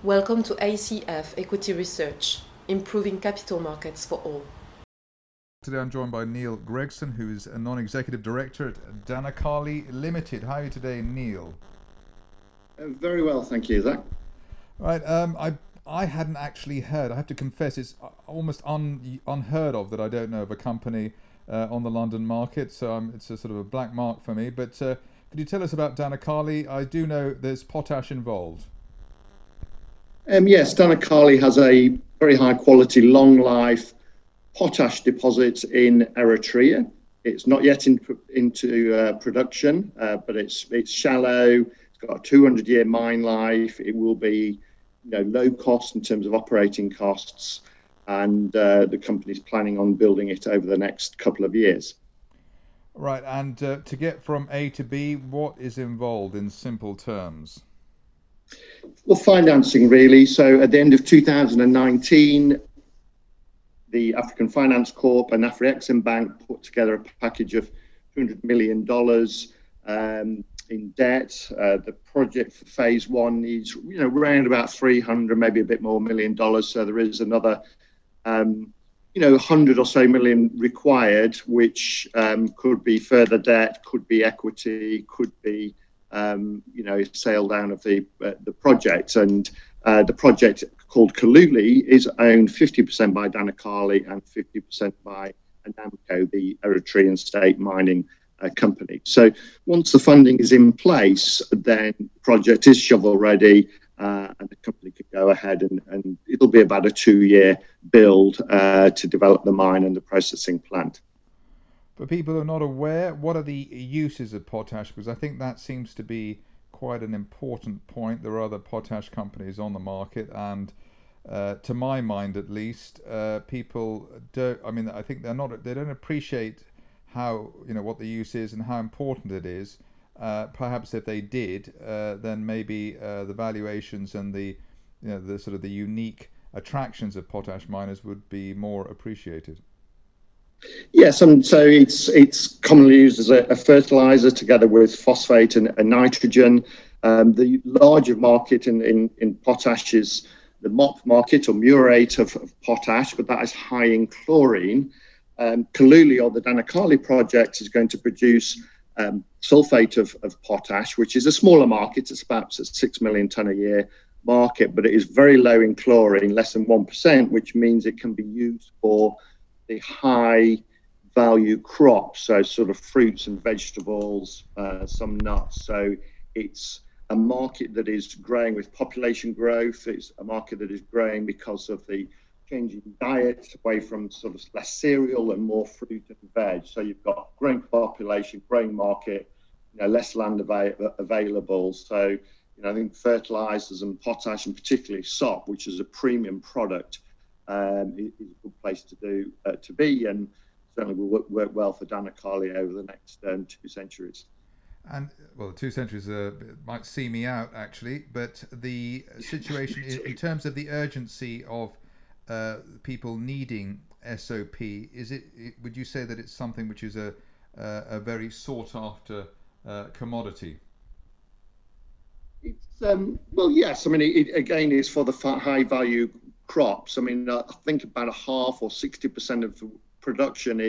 Welcome to ACF Equity Research, improving capital markets for all. Today I'm joined by Neil Gregson, who is a non-executive director at Dana Carley Limited. How are you today, Neil? Very well, thank you, Zach. Right, I hadn't actually heard, I have to confess, it's almost unheard of that I don't know of a company on the London market, so it's a sort of a black mark for me. But could you tell us about Dana Carley? I do know there's potash involved. Yes, Dana Carley has a very high quality, long life potash deposit in Eritrea. It's not yet into production, but it's shallow. It's got a 200-year mine life. It will be, low cost in terms of operating costs, and the company's planning on building it over the next couple of years. Right, and to get from A to B, what is involved in simple terms? Well, financing really. So at the end of 2019, the African Finance Corp and Afreximbank put together a package of $200 million in debt. The project for phase one needs, around about 300, maybe a bit more million dollars. So there is another, 100 or so million required, which could be further debt, could be equity, could be sale down of the project. And the project called Kaluli is owned 50% by Dana Carley and 50% by Anamco, the Eritrean state mining company. So once the funding is in place, then the project is shovel ready, and the company could go ahead and it'll be about a 2-year build to develop the mine and the processing plant. For people who are not aware, what are the uses of potash? Because I think that seems to be quite an important point. There are other potash companies on the market, and to my mind at least, people don't. I mean, I think they don't appreciate how, what the use is and how important it is. Perhaps if they did, then maybe the valuations and the sort of the unique attractions of potash miners would be more appreciated. Yes, and so it's commonly used as a fertilizer together with phosphate and nitrogen. The larger market in potash is the MOP market, or muriate of potash, but that is high in chlorine. Kaluli, or the Dana Carley project, is going to produce sulfate of potash, which is a smaller market. It's about a 6 million tonne a year market, but it is very low in chlorine, less than 1%, which means it can be used for the high value crops, so sort of fruits and vegetables, some nuts. So it's a market that is growing with population growth. It's a market that is growing because of the changing diet away from sort of less cereal and more fruit and veg. So you've got growing population, growing market, less land available. So I think fertilizers and potash, and particularly SOP, which is a premium product, is a good place to be, and certainly will work well for Dana Carley over the next 2 centuries. And 2 centuries might see me out actually, but the situation in terms of the urgency of people needing SOP, would you say that it's something which is a very sought after commodity? It's yes. I mean, it again is for the high value crops. I mean, I think about a half or 60% of the production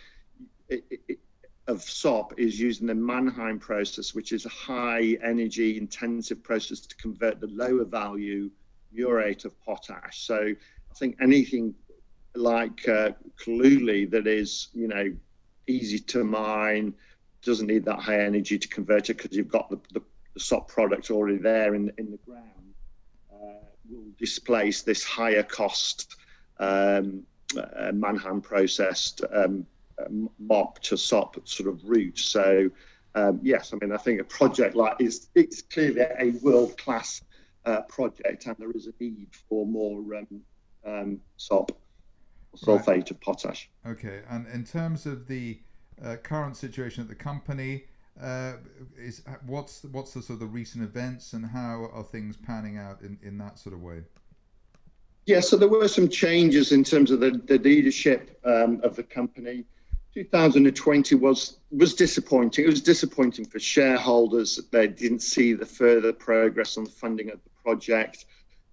of SOP is using the Mannheim process, which is a high energy intensive process to convert the lower value muriate of potash. So I think anything like Kaluli that is, easy to mine, doesn't need that high energy to convert it because you've got the SOP product already there in the ground, will displace this higher cost Mannheim processed MOP to SOP sort of route. So yes, I mean, I think a project like it's clearly a world-class project, and there is a need for more SOP, sulfate of potash. Okay, and in terms of the current situation at the company, what's the sort of the recent events, and how are things panning out in that sort of way? Yeah, so there were some changes in terms of the leadership of the company. 2020 was disappointing. It was disappointing for shareholders that they didn't see the further progress on the funding of the project.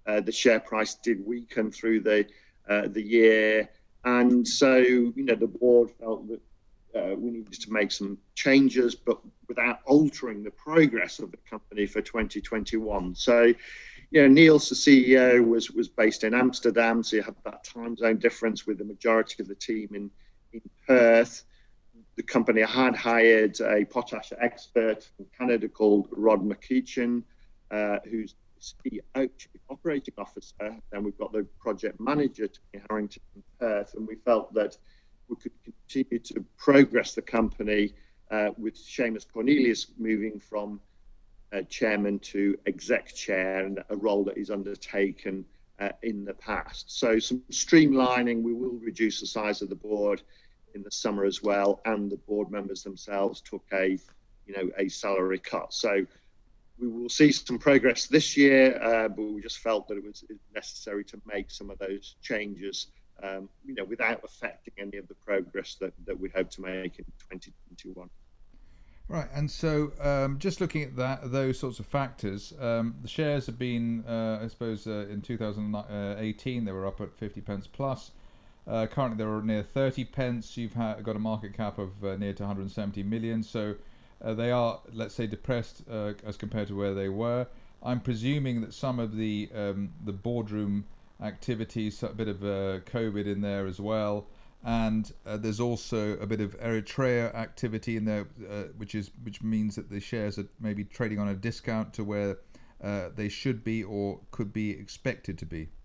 The share price did weaken through the year, and so the board felt that we needed to make some changes, but without altering the progress of the company for 2021. So, Niels, the CEO, was based in Amsterdam, so you had that time zone difference with the majority of the team in Perth. The company had hired a potash expert from Canada called Rod McEachin, who's the CEO, Chief Operating Officer. Then we've got the project manager, Tony Harrington, in Perth, and we felt that we could continue to progress the company with Seamus Cornelius moving from chairman to exec chair, and a role that he's undertaken in the past. So some streamlining. We will reduce the size of the board in the summer as well, and the board members themselves took a salary cut. So we will see some progress this year, but we just felt that it was necessary to make some of those changes, without affecting any of the progress that we hope to make in 2021. Right, and so just looking at those sorts of factors, the shares have been, I suppose, in 2018 they were up at 50 pence plus. Currently they're near 30 pence. You've got a market cap of near to 170 million, so they are, let's say, depressed as compared to where they were. I'm presuming that some of the boardroom activities, a bit of COVID in there as well, and there's also a bit of Eritrea activity in there, which means that the shares are maybe trading on a discount to where they should be or could be expected to be.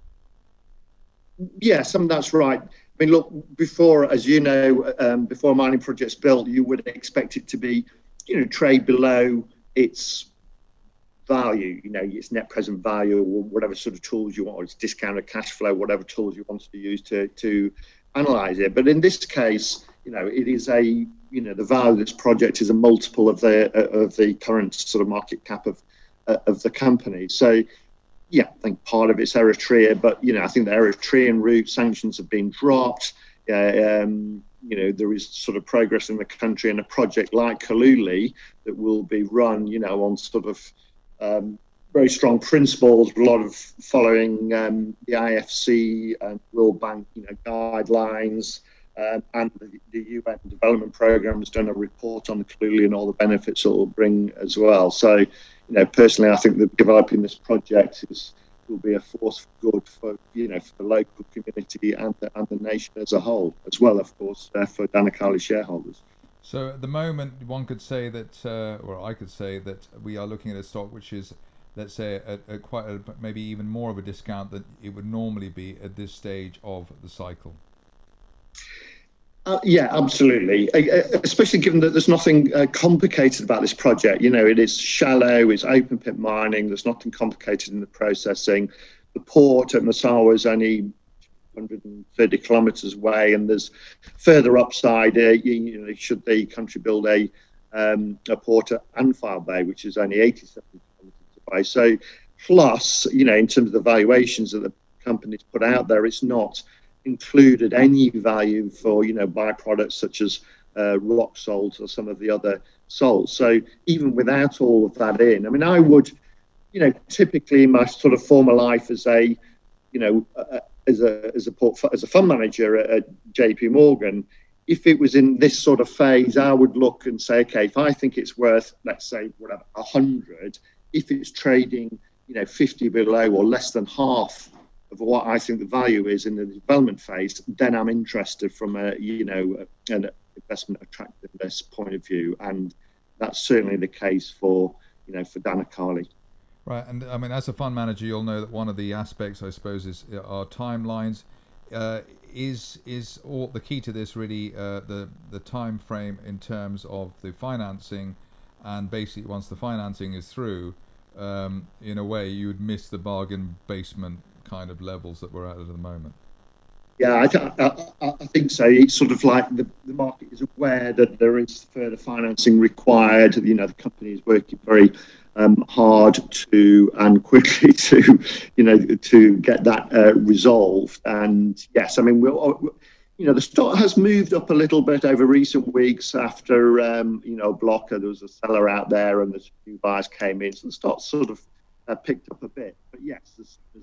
Yes, that's right. I mean, look, before, as you know, before a mining project's built, you would expect it to be, trade below its value, its net present value, or whatever sort of tools you want, or its discounted cash flow, whatever tools you want to use to analyze it. But in this case, it is the value of this project is a multiple of the current sort of market cap of the company. So, yeah, I think part of it's Eritrea, but I think the Eritrean route sanctions have been dropped. There is sort of progress in the country, and a project like Kaluli that will be run, on sort of very strong principles, a lot of following the IFC and World Bank, guidelines, and the UN Development Programme has done a report on the Kaluli and all the benefits it will bring as well. So, personally, I think that developing this project will be a force for good for the local community and the nation as a whole, as well, of course, for Danakali shareholders. So at the moment, one could say that, or I could say that we are looking at a stock which is, let's say, at quite maybe even more of a discount than it would normally be at this stage of the cycle. Yeah, absolutely. Especially given that there's nothing complicated about this project. It is shallow, it's open pit mining, there's nothing complicated in the processing. The port at Massawa is only 130 kilometres away, and there's further upside. Should the country build a port at Anfile Bay, which is only 87 kilometres away. So, plus, in terms of the valuations that the company's put out there, it's not included any value for byproducts such as rock salt or some of the other salts. So even without all of that in, I mean, I would, typically in my sort of former life as a fund manager at JP Morgan, if it was in this sort of phase, I would look and say, okay, if I think it's worth, let's say, 100, if it's trading, 50 below or less than half of what I think the value is in the development phase, then I'm interested from an investment attractiveness point of view, and that's certainly the case for Danakali. Right, and I mean, as a fund manager, you'll know that one of the aspects, I suppose, are timelines. Is all the key to this really the time frame in terms of the financing, and basically once the financing is through, in a way you would miss the bargain basement kind of levels that we're at the moment? Yeah, I think so. It's sort of like the market is aware that there is further financing required. The company is working very hard and quickly to get that resolved. And yes, I mean, the stock has moved up a little bit over recent weeks after Blocker. There was a seller out there, and there's a few buyers came in, so the stock sort of picked up a bit. But yes, there's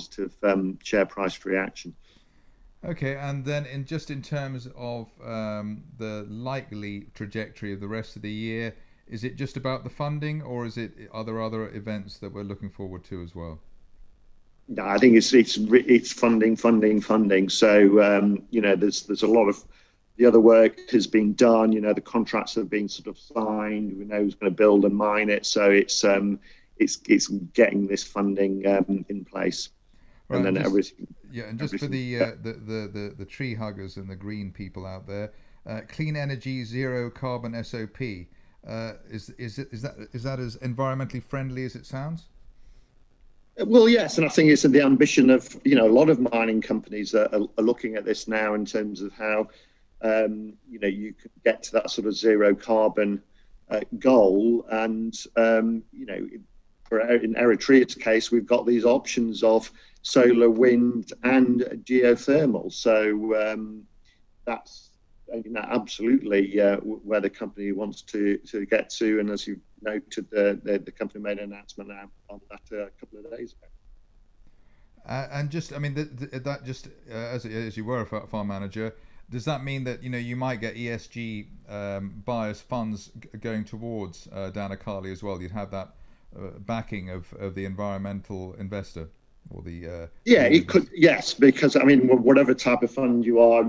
positive share price reaction. Okay, and then in terms of the likely trajectory of the rest of the year, is it just about the funding, or are there other events that we're looking forward to as well? No, I think it's funding. So there's a lot of the other work has been done. The contracts have been sort of signed. We know who's going to build and mine it. So it's getting this funding in place. Right, and then everything. Yeah, and just for the tree huggers and the green people out there, clean energy, zero carbon SOP. Is that as environmentally friendly as it sounds? Well, yes, and I think it's the ambition of a lot of mining companies are looking at this now in terms of how you can get to that sort of zero carbon goal, and in Eritrea's case, we've got these options of solar, wind, and geothermal. So that's absolutely where the company wants to get to. And as you noted, the company made an announcement on that a couple of days ago. And just, I mean, that just as you were a farm manager, does that mean that you might get ESG biased funds going towards Dana Carley as well? You'd have that backing of the environmental investor, or the it could, yes, because I mean, whatever type of fund you are,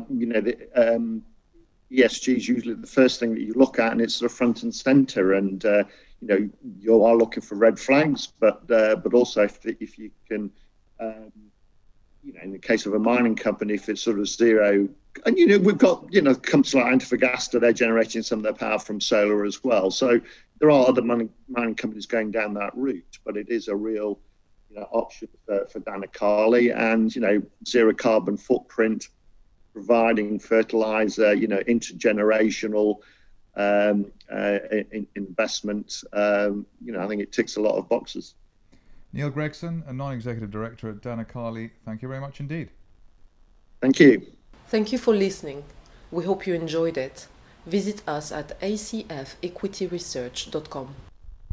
ESG is usually the first thing that you look at, and it's sort of front and center. And you are looking for red flags, but also if you can, in the case of a mining company, if it's sort of zero, and we've got companies like Antofagasta, they're generating some of their power from solar as well. So there are other mining companies going down that route, but it is a real option for Dana Carley, and zero carbon footprint, providing fertilizer, intergenerational investment. I think it ticks a lot of boxes. Neil Gregson, a non-executive director at Dana Carley, thank you very much indeed. Thank you. Thank you for listening. We hope you enjoyed it. Visit us at acfequityresearch.com.